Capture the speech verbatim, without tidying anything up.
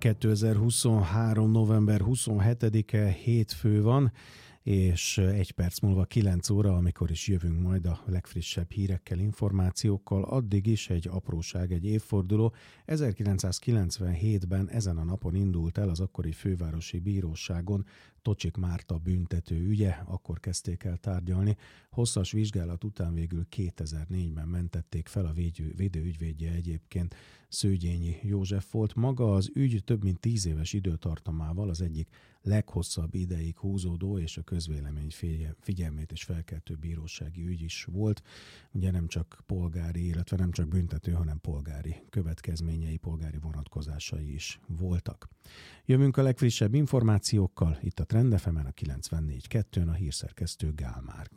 kétezer-huszonhárom. november huszonhetedike hétfő van, és egy perc múlva kilenc óra, amikor is jövünk majd a legfrissebb hírekkel, információkkal. Addig is egy apróság, egy évforduló. ezerkilencszázkilencvenhétben ezen a napon indult el az akkori fővárosi bíróságon Tocsik Márta büntető ügye, akkor kezdték el tárgyalni. Hosszas vizsgálat után végül kétezer-négyben mentették fel, a védő, védőügyvédje egyébként Szőgyényi József volt. Maga az ügy több mint tíz éves időtartamával az egyik leghosszabb ideig húzódó és a közvélemény figyelmét is felkeltő bírósági ügy is volt. Ugye nem csak polgári, illetve nem csak büntető, hanem polgári következményei, polgári vonatkozásai is voltak. Jövünk a legfrissebb információkkal, itt a Trend ef emen a kilencvennégy kettőn, a hírszerkesztő Gál Márk.